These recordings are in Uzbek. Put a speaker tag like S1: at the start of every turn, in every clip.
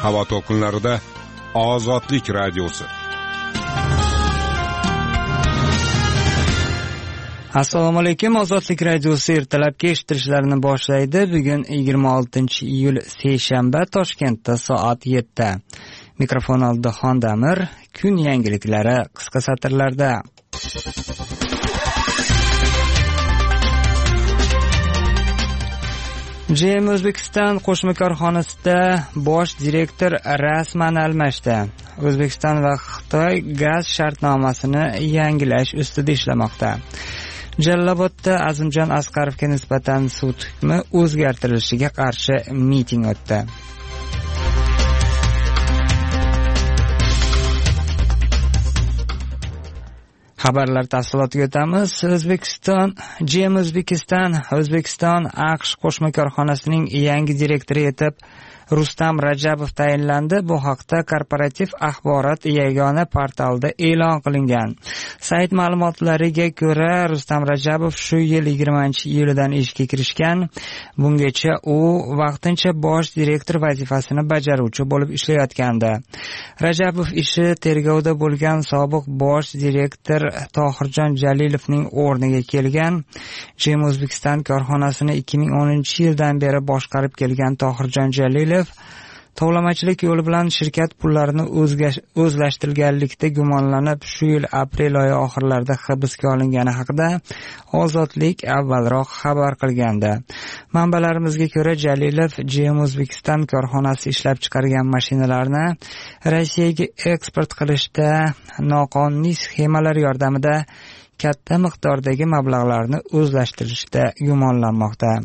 S1: havo to'lqinlarida Ozodlik radiosi.
S2: Assalomu alaykum. Ozodlik radiosi ertalabki eshittirishlarni boshlaydi. Bugun 26-iyul seshanba, Toshkentda soat 7. Mikrofon oldida Xondamir. Kun yangiliklari qisqa satrlarda. GM O'zbekiston qo'shma korxonasida bosh direktor rasman almashdi. O'zbekiston va Xitoy gaz shartnomasini yangilash ustida ishlamoqda. Jallabodda Azimjon Asqarovga nisbatan sud hukmi o'zgartirilishiga qarshi miting o'tdi. Xabarlar tafsilotiga o'tamiz. GM O'zbekiston AQSh qo'shma korxonasining yangi direktori etib Rustam Rajabov tayinlandi. Bu haqda korporativ axborot yagona portalida e'lon qilingan. Sayt ma'lumotlariga ko'ra, Rustam Rajabov shu yil 20-iyuldan ishga kirishgan. Bungacha u vaqtincha bosh direktor vazifasini bajaruvchi bo'lib ishlayotgandi. Rajabov ishi tergovda bo'lgan sobiq bosh direktor Tohirjon Jalilovning o'rniga kelgan. GM O'zbekiston korxonasini 2010-yildan beri boshqarib kelgan Tohirjon Jalilov tovlamachilik yo'li bilan shirkat pullarini o'zlashtirganlikda gumonlanib, shu yil aprel oyi oxirlarida hibsga olingani haqida Ozodlik avvalroq xabar qilgandi. Manbalarimizga ko'ra, Jalilov GM O'zbekiston korxonasi ishlab chiqargan mashinalarni Rossiyaga eksport qilishda noqonuniy sxemalar yordamida katta miqdordagi mablag'larni o'zlashtirishda gumonlanmoqda.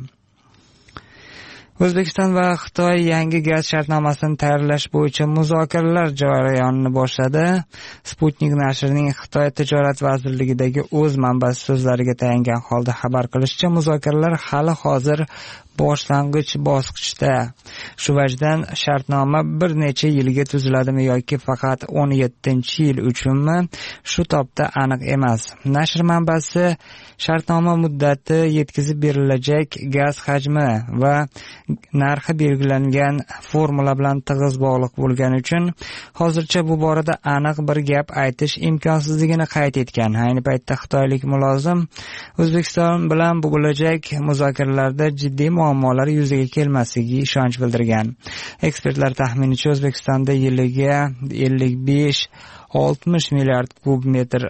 S2: O'zbekiston va Xitoy yangi gaz shartnomasini tayyorlash bo'yicha muzokaralar jarayonini boshladi. Sputnik nashrining Xitoy tijorat vazirligidagi o'z manbasi so'zlariga tayangan holda xabar qilishicha, muzokaralar hali hozir boshlang'ich bosqichda. Shu vajdan shartnoma bir necha yilga tuziladimi yoki faqat 17-yil uchunmi, shu topda aniq emas. Nashr manbasi shartnoma muddati, yetkazib berilajak gaz hajmi va narxi belgilangan formula bilan tig'iz bog'liq bo'lgani uchun hozircha bu borada aniq bir gap aytish imkonsizligini qayd etgan. Ayni paytda xitoylik mulozim O'zbekiston bilan bo'lajak muzokaralarda jiddiy muammolar yuzaga kelmasligiga ishonch bildirgan. Ekspertlar taxminicha O'zbekistonda yiliga 55-60 milliard kub metr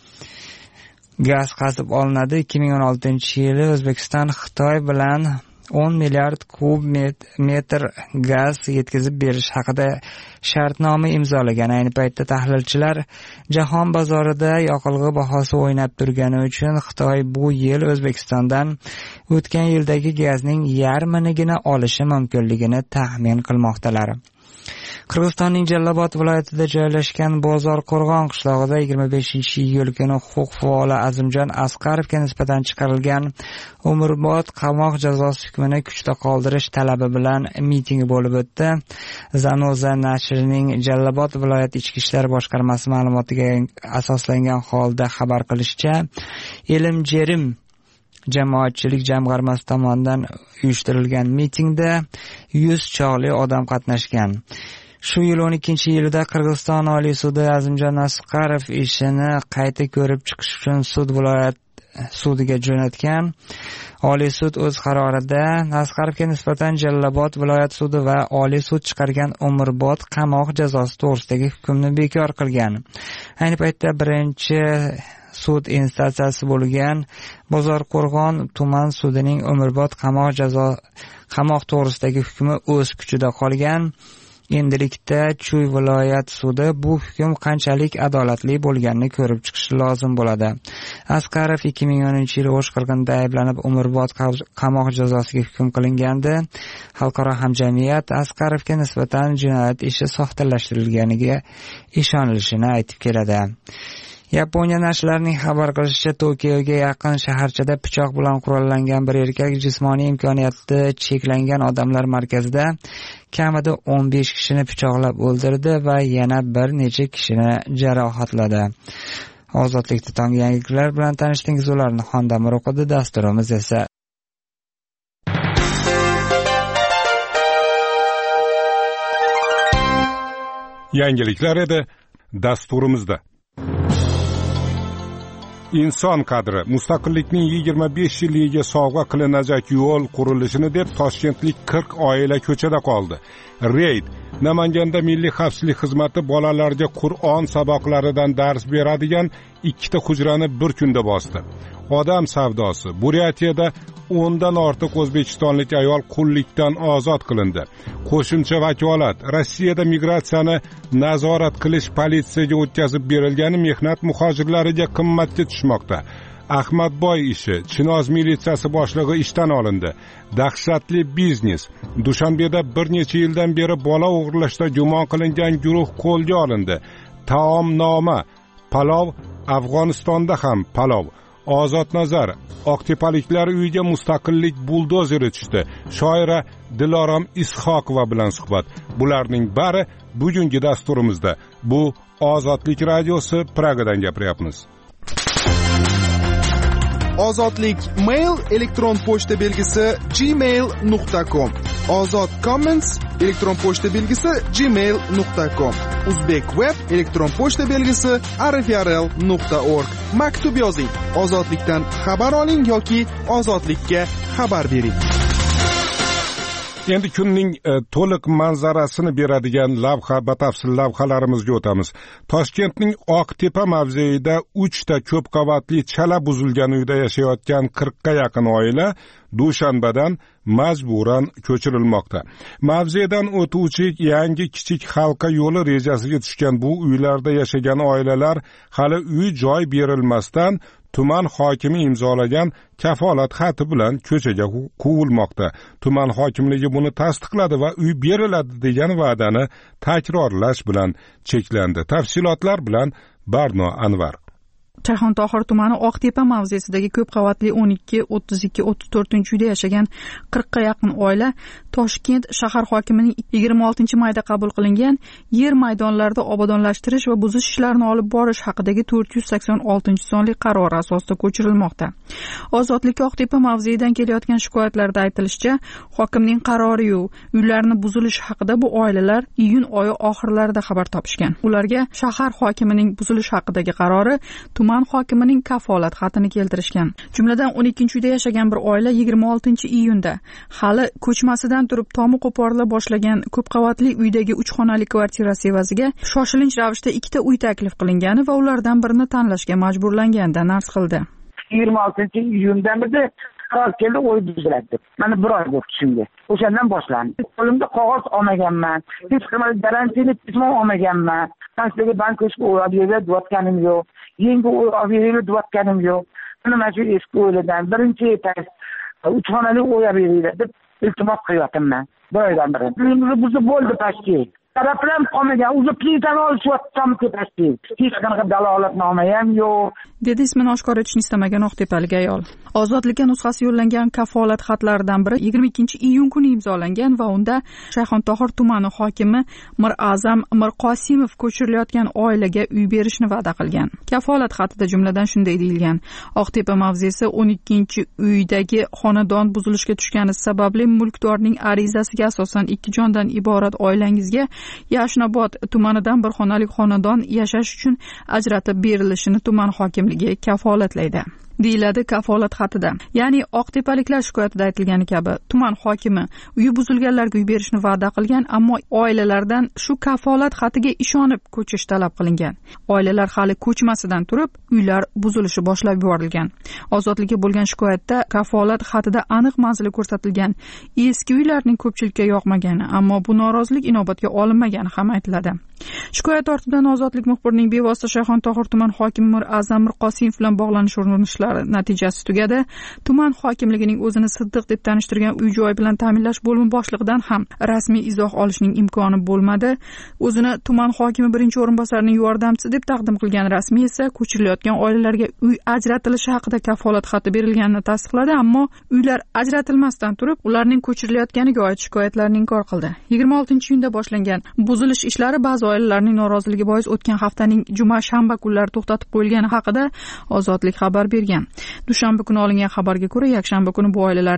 S2: gaz qazib olinadi. 2016-yili O'zbekiston Xitoy bilan 10 milliard kub metr gaz yetkazib berish haqida shartnoma imzolagan. Ayni paytda tahlilchilar jahon bozorida yoqilg'i bahosi o'ynab turgani uchun Xitoy bu yil O'zbekistondan o'tgan yildagi gazning yarmigina olishi mumkinligini taxmin qilmoqdalar. Qirg'izistonning Jallabod viloyatida joylashgan Bozor Qo'rg'on qishlog'ida 25-iyul kuni huquq faoli Azimjon Asqarovga nisbatan chiqarilgan umrbod qamoq jazosi hukmini kuchda qoldirish talabi bilan miting bo'lib o'tdi. Zanoza nashrining Jallabod viloyat ichki ishlar boshqarmasi ma'lumotiga asoslangan holda xabar qilishicha, Ilm-Jerim jamoatchilik jamg'armasi tomonidan uyushtirilgan mitingda 100 chog'li odam qatnashgan. Shu yil 12-yilida Qirg'iziston Oliy sudi Azimjon Asqarov ishini qayta ko'rib chiqish uchun sud viloyat sudiga jo'natgan. Oliy sud o'z qarorida Asqarovga nisbatan Jallabod viloyat sudi va Oliy sud chiqargan umrbod qamoq jazosi to'g'risidagi hukmni bekor qilgan. Ayni paytda birinchi sud instansiyasi bo'lgan Bozor Qo'rg'on tuman sudining umrbod qamoq to'g'risidagi hukmi o'z kuchida qolgan. Endilikda Chuy viloyat sudi bu hukm qanchalik adolatli bo'lganini ko'rib chiqishi lozim bo'ladi. Asqarov 2010-yil O'sh qirg'inida ayblanib umrbod qamoq jazosiga hukm qilingandi. Xalqaro hamjamiyat Asqarovga nisbatan jinoyat ishi soxtalashtirilganiga ishonilishini aytib keladi. Yaponiya nashrlarining xabar qilishicha, Tokioga yaqin shaharchada pichoq bilan qurollangan bir erkak jismoniy imkoniyati cheklangan odamlar markazida kamida 15 kishini pichoqlab o'ldirdi va yana bir necha kishini jarohatladi. Ozodlikda tonggi yangiliklar bilan tanishdingiz, ularni Xondamir o'qidi. Dasturimiz esa
S1: Yangiliklar edi dasturimizda. Inson qadri mustaqillikning 25 yilligiga sovg'a qilinajak yo'l qurilishini deb toshkentlik 40 oila ko'chada qoldi. Reyd Namanganda Milliy xavfsizlik xizmati bolalarga Qur'on saboqlaridan dars beradigan 2 ta hujrani bir kunda bosdi. Odam savdosi. Buryatiyada 10 dan ortiq o'zbekistonlik ayol qullikdan ozod qilindi. Qo'shimcha vakolat. Rossiyada migratsiyani nazorat qilish politsiyaga o'tkazib berilgani mehnat muhojirlariga qimmatga tushmoqda. Ahmadboy ishi. Chinoz militsiyasi boshlig'i ishdan olindi. Dahshatli biznes. Dushanbeda bir necha yildan beri bola o'g'irlashda gumon qilingan guruh qo'lga olindi. Taomnoma. Palov. Afg'onistonda ham palov. Ozodnazar. Oqtepaliklar uyiga mustaqillik buldozeri tushdi. Shoira Dilorom Ishoqova bilan suhbat. Bularning bari bugungi dasturimizda. Bu Ozodlik radiosi, Pragadan gapiryapmiz.
S3: Ozodlik mail elektron pochta belgisi gmail.com. Ozod comments elektron pochta belgisi gmail.com. Uzbek web elektron pochta belgisi rfrl.org. Maktub yozing. Ozodlikdan xabar oling yoki ozodlikka xabar bering.
S1: Endi kunning to'liq manzarasini beradigan batafsil lavhalarimizga o'tamiz. Toshkentning Oqtepa mavzeida 3 ta ko'p qavatli chala buzilgan uyda yashayotgan 40 ga yaqin oila Dushanbadan majburan ko'chirilmoqda. Mavzedan o'tuvchi yangi kichik halqa yo'li rejasiga tushgan bu uylarda yashagan oilalar hali uy joy berilmasdan tuman hokimi imzolagan kafolat xati bilan ko'chaga quvilmoqda. Tuman hokimligi buni tasdiqladi va uy beriladi degan va'dani takrorlash bilan cheklandi. Tafsilotlar bilan Barno Anvar.
S4: Shayxontohur tumani Oqtepa mavzesidagi ko'p qavatli 12, 32, 34 uyda yashagan 40 ga yaqin oila Toshkent shahar hokimining 26-mayda qabul qilingan yer maydonlarida obodonlashtirish va buzish ishlarini olib borish haqidagi 486-sonli qaror asosida ko'chirilmoqda. Ozodlik Oqtepa mavzeidan kelayotgan shikoyatlarda aytilishicha, hokimning qarori-yu uylarni buzilishi haqida bu oilalar iyun oyi oxirlarida xabar topishgan. Ularga shahar hokimining buzilish haqidagi qarori tuman hokimining kafolat xatini keltirishgan. Jumladan 12-uyda yashagan bir oila 26-iyunda hali ko'chmasidan turib tomi qo'porila boshlagan ko'p qavatli uydagi 3 xonali kvartirasi evaziga shoshilinch ravishda 2 ta uy taklif qilingani va ulardan birini tanlashga majburlanganidan arz qildi.
S5: 26-iyundan beri qaror keldi, uy buziladi. Mana bir oy bo'ldi shunga. O'shandan boshlandi. Qo'limda qog'oz olmaganman, hech qanday garantiyali bitmon olmaganman. Tansiyaga bankashga o'yib deyotganim yo'q. Yangi uy olib deyotganim yo'q. Mana shu eski uylardan birinchi etas 3 xonali uy olib deb iltimos qilyapman. Bir oydan beri. Uyimizni buzib bo'ldi pastga. Taraflar qolmagan, o'zi plitani olishyapti tepasida. Hech qanaqa dalolatnoma ham yo'q.
S4: Dedi ismini oshkor etishni istamagan Oqtepalik ayol. Ozodlikka nusxasi yo'llangan kafolat xatlaridan biri 22-iyun kuni imzolangan va unda Shayxontohur tumani hokimi Mirazam Mirqosimov ko'chirilayotgan oilaga uy berishni va'da qilgan. Kafolat xatida jumladan shunday deyilgan: Oqtepa mavzesi 12-uydagi xonadon buzilishga tushgani sababli mulkdorning arizasiga asosan 2 jondan iborat oilangizga Yashnobod tumanidan bir xonali xonadon yashash uchun ajratib berilishini tuman hokimligi kafolatlaydi. deyiladi kafolat xatida. Ya'ni Oqtepaliklar shikoyatida aytilgani kabi tuman hokimi uyi buzilganlarga uy berishni va'da qilgan, ammo oilalardan shu kafolat xatiga ishonib ko'chish talab qilingan. Oilalar hali ko'chmasidan turib, uylar buzilishi boshlab yuborilgan. Ozodlikka bo'lgan shikoyatda kafolat xatida aniq manzili ko'rsatilgan. Eski uylarning ko'pchilikka yoqmagani, ammo bu norozilik inobatga olinmagani ham aytiladi. Shikoyat ortidan Ozodlik muxbirining bevosita Shayxontohur tuman hokimi Mirazam Mirqosimov bilan bog'lanish urinishlari natijasi tugadi. Tuman hokimligining o'zini Siddiq deb tanishtirgan uy-joy bilan ta'minlash bo'limi boshlig'idan ham rasmiy izoh olishning imkoni bo'lmadi. O'zini tuman hokimi birinchi o'rinbosarining yordamchisi deb taqdim qilgan rasmiy esa ko'chirilayotgan oilalarga uy ajratilishi haqida kafolat xati berilganini tasdiqladi, ammo uylar ajratilmasdan turib, ularning ko'chirilayotganiga oid shikoyatlarni inkor qildi. 26-iyunda boshlangan buzilish ishlari ba'zi oilalarning noroziligi bois o'tgan haftaning juma shanba kunlari to'xtatib qo'yilgani haqida Ozodlik xabar bergan. Dushanba kuni olingan xabarga ko'ra, yakshanba kuni bu oilalar